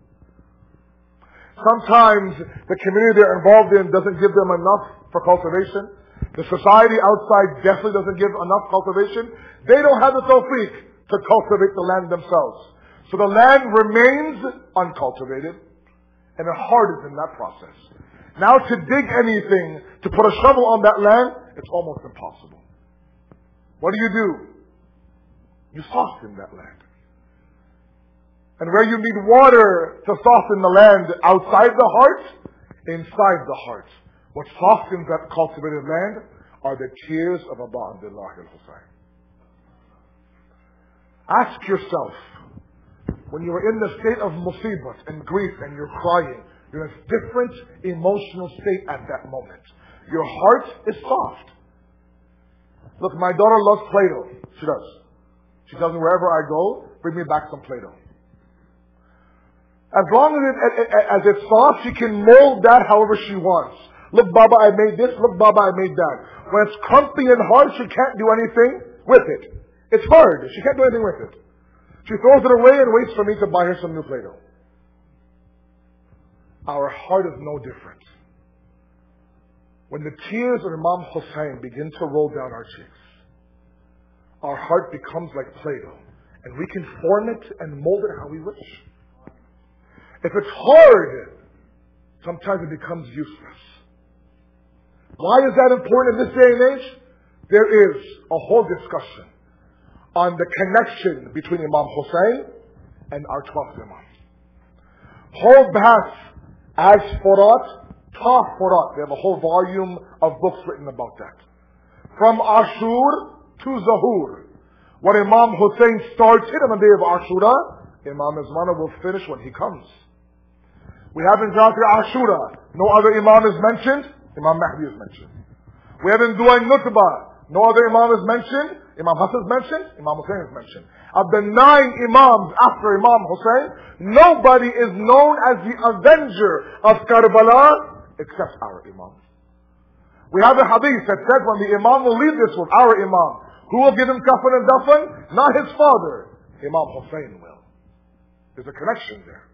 Sometimes the community they're involved in doesn't give them enough for cultivation. The society outside definitely doesn't give enough cultivation. They don't have the tawfiq to cultivate the land themselves. So the land remains uncultivated, and it hardens in that process. Now to dig anything, to put a shovel on that land, it's almost impossible. What do you do? You soften that land. And where you need water to soften the land outside the heart, inside the heart. What softens that cultivated land are the tears of Abu Abdullah al-Husayn. Ask yourself, when you are in the state of musibat and grief and you're crying, you're in a different emotional state at that moment. Your heart is soft. Look, my daughter loves Play-Doh. She does. She tells me wherever I go, bring me back some Play-Doh. As long as, it, as it's soft, she can mold that however she wants. Look, Baba, I made this. Look, Baba, I made that. When it's crumpy and hard, she can't do anything with it. It's hard. She can't do anything with it. She throws it away and waits for me to buy her some new Play-Doh. Our heart is no different. When the tears of Imam Hussein begin to roll down our cheeks, our heart becomes like Play-Doh, and we can form it and mold it how we wish. If it's hard, sometimes it becomes useless. Why is that important in this day and age? There is a whole discussion on the connection between Imam Hussein and our twelfth Imam. Whole bahas as Furat, Ta Furat. They have a whole volume of books written about that. From Ashur to Zahur. What Imam Hussein started on the day of Ashura, Imam Izmana will finish when he comes. We have in Zakir Ashura, no other Imam is mentioned, Imam Mahdi is mentioned. We have in Dua Nutbah, no other Imam is mentioned, Imam Hassan is mentioned, Imam Hussein is mentioned. Of the nine Imams after Imam Hussein, nobody is known as the avenger of Karbala except our Imam. We have a hadith that says when the Imam will leave this world, our Imam, who will give him kafan and dafan? Not his father. Imam Hussein will. There's a connection there.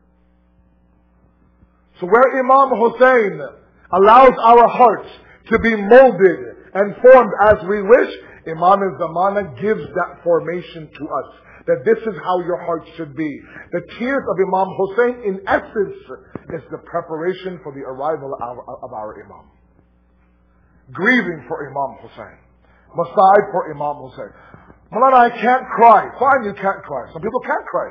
So where Imam Hussein allows our hearts to be molded and formed as we wish, Imam al-Zamana gives that formation to us. That this is how your heart should be. The tears of Imam Hussein, in essence, is the preparation for the arrival of our, of our Imam. Grieving for Imam Hussein. Masa'ib for Imam Hussein. Malana, I can't cry. Fine, you can't cry. Some people can't cry.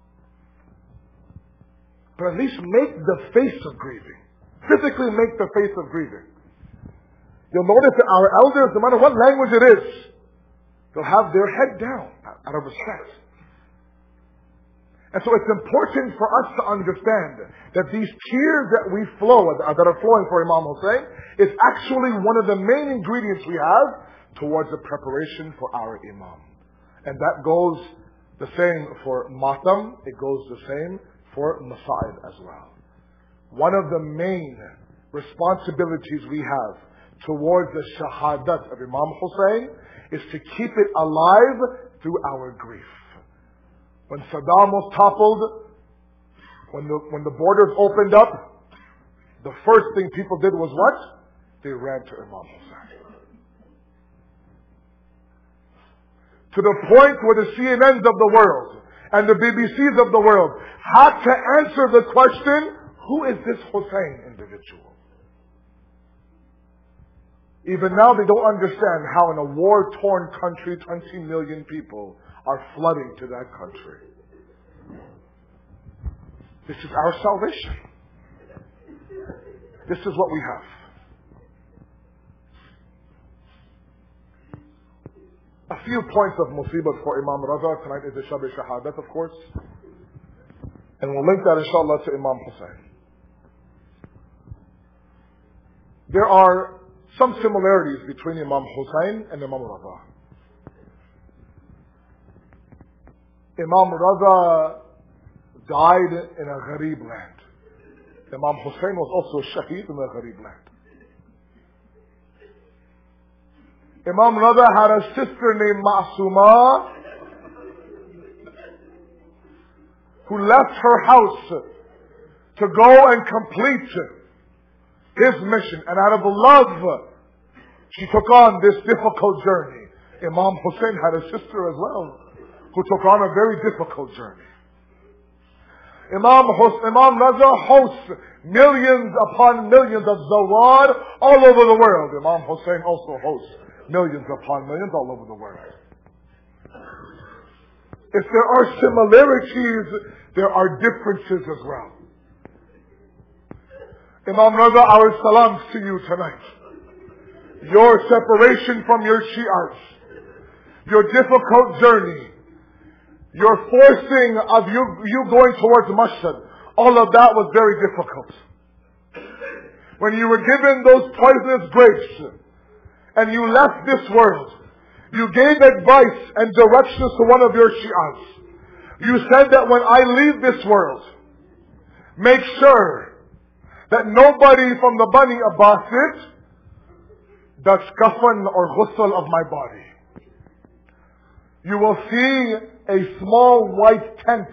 But at least make the face of grieving. Physically make the face of grieving. You'll notice that our elders, no matter what language it is, they'll have their head down out of respect. And so it's important for us to understand that these tears that we flow, that are flowing for Imam Hussein, is actually one of the main ingredients we have towards the preparation for our Imam. And that goes the same for Matam, it goes the same for Masa'ib as well. One of the main responsibilities we have towards the shahadat of Imam Hussein is to keep it alive through our grief. When Saddam was toppled, when the, when the borders opened up, the first thing people did was what? They ran to Imam Hussein. To the point where the C N Ns of the world and the B B Cs of the world had to answer the question, who is this Hussein individual? Even now they don't understand how in a war-torn country, twenty million people are flooding to that country. This is our salvation. This is what we have. A few points of musibat for Imam Raza. Tonight is the Shab Shahadat, of course. And we'll link that inshallah to Imam Hussein. There are some similarities between Imam Hussein and Imam Raza. Imam Raza died in a Gharib land. Imam Hussein was also a shaheed in a Gharib land. Imam Raza had a sister named Ma'suma who left her house to go and complete his mission. And out of love, she took on this difficult journey. Imam Hussein had a sister as well who took on a very difficult journey. Imam Hus- Imam Raza hosts millions upon millions of zawar all over the world. Imam Hussein also hosts millions upon millions all over the world. If there are similarities, there are differences as well. Imam Raza, our salams to you tonight. Your separation from your Shi'as, your difficult journey, your forcing of you, you going towards Mashhad, all of that was very difficult. When you were given those poisonous grapes and you left this world, you gave advice and directions to one of your Shi'as. You said that when I leave this world, make sure that nobody from the Bani Abbasid does kafan or ghusl of my body. You will see a small white tent.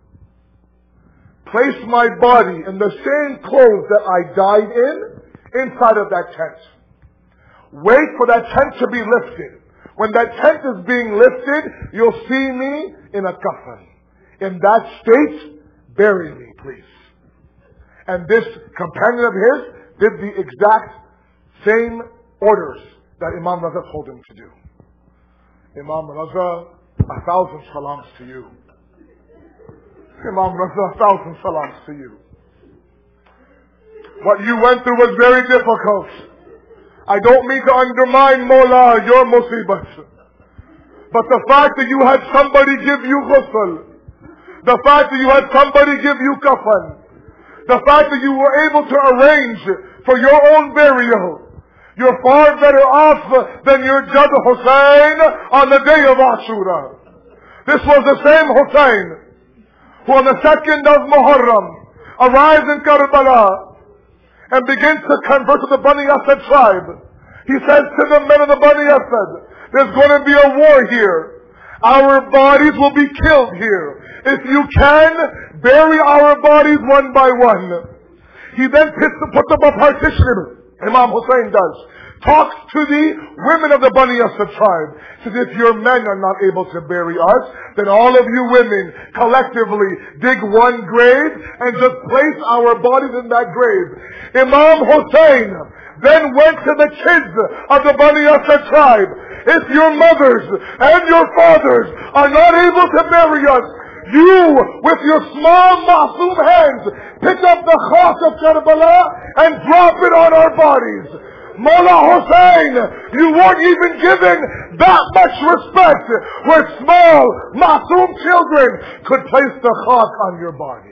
Place my body in the same clothes that I died in, inside of that tent. Wait for that tent to be lifted. When that tent is being lifted, you'll see me in a kafan. In that state, bury me, please. And this companion of his did the exact same orders that Imam Raza told him to do. Imam Raza, a thousand salams to you. Imam Raza, a thousand salams to you. What you went through was very difficult. I don't mean to undermine Mola, your musibat. But the fact that you had somebody give you ghusl, The fact that you had somebody give you kafan. The fact that you were able to arrange for your own burial. You're far better off than your Jad Hussein on the day of Ashura. This was the same Hussein who on the second of Muharram arrives in Karbala and begins to convert to the Bani Asad tribe. He says to the men of the Bani Asad, there's going to be a war here. Our bodies will be killed here. If you can, bury our bodies one by one. He then puts up a partition, Imam Hussein does, talks to the women of the Bani Asad tribe. Says, if your men are not able to bury us, then all of you women collectively dig one grave and just place our bodies in that grave. Imam Hussein then went to the kids of the Bani Asad tribe. If your mothers and your fathers are not able to bury us, you, with your small Ma'soom hands, pick up the khas of Karbala and drop it on our bodies. Mullah Hussein, you weren't even given that much respect where small Ma'soom children could place the khas on your body.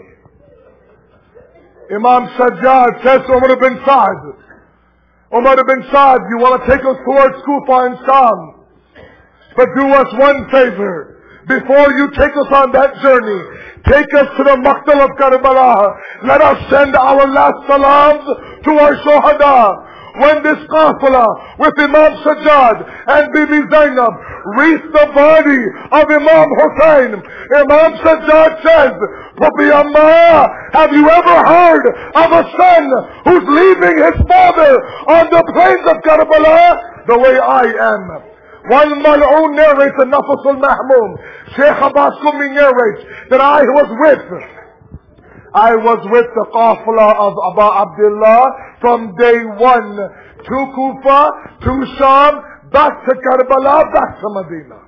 Imam Sajjad says to Umar ibn Sa'd, Umar ibn Sa'd, you want to take us towards Kufa and Sham, but do us one favor. Before you take us on that journey, take us to the Maqtal of Karbala. Let us send our last salams to our Shuhada. When this qafila with Imam Sajjad and Bibi Zainab reached the body of Imam Hussein, Imam Sajjad says, Papi Amma, have you ever heard of a son who's leaving his father on the plains of Karbala? The way I am. One Mal'un narrates in Nafas al-Mahmum, Sheikh Abbas Qummi narrates that I was with I was with the qafla of Aba Abdullah from day one to Kufa, to Sham, back to Karbala, back to Medina.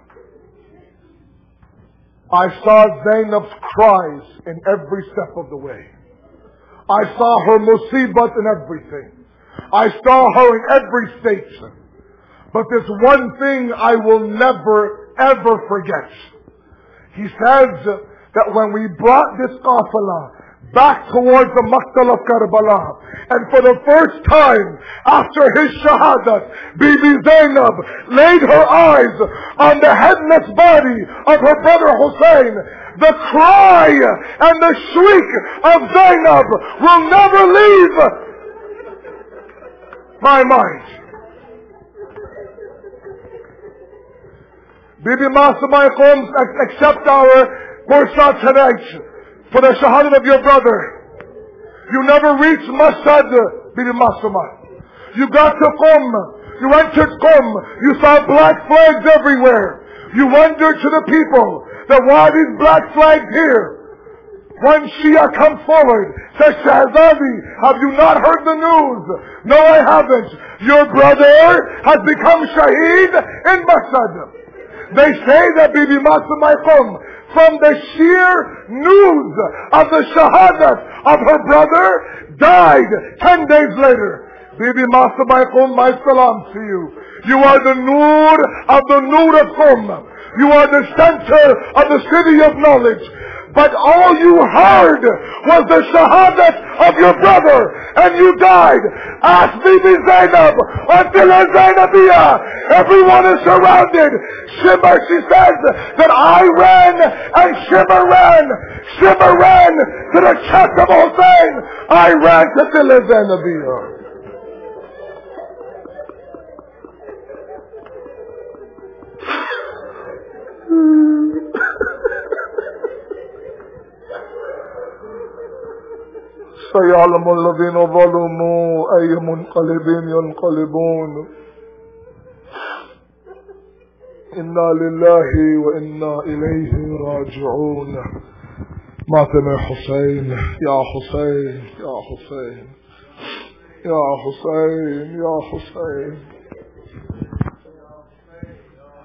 I saw Zainab's cries in every step of the way. I saw her musibat in everything. I saw her in every state. But there's one thing I will never ever forget. He says that when we brought this qafla back towards the Maqtal of Karbala, and for the first time after his shahadat, Bibi Zainab laid her eyes on the headless body of her brother Hussein, the cry and the shriek of Zainab will never leave my mind. Bibi Masamai Qums, accept our Bursa tonight for the shahadat of your brother. You never reached Mashhad, Bibi Masamai. You got to Qum. You entered Qum. You saw black flags everywhere. You wondered to the people that why are these black flags here? One Shia comes forward, says, Shahzadi, have you not heard the news? No, I haven't. Your brother has become shaheed in Mashhad. They say that Bibi Masamai Qum, from the sheer news of the shahadat of her brother, died ten days later. Bibi Masamai Qum, my salam to you. You are the Noor of the Noor of Qum. You are the center of the city of knowledge. But all you heard was the shahadat of your brother, and you died. Ask Bibi Zainab until Zainabiyah. Everyone is surrounded. Shimmer, she says that I ran and Shimmer ran. Shimmer ran to the chest of Hussein. I ran to Tila Zainabiyah. سيعلم الذين ظلموا أي منقلبين ينقلبون إنا لله وإنا إليه راجعون. ماتنا حسين يا حسين يا حسين يا حسين يا حسين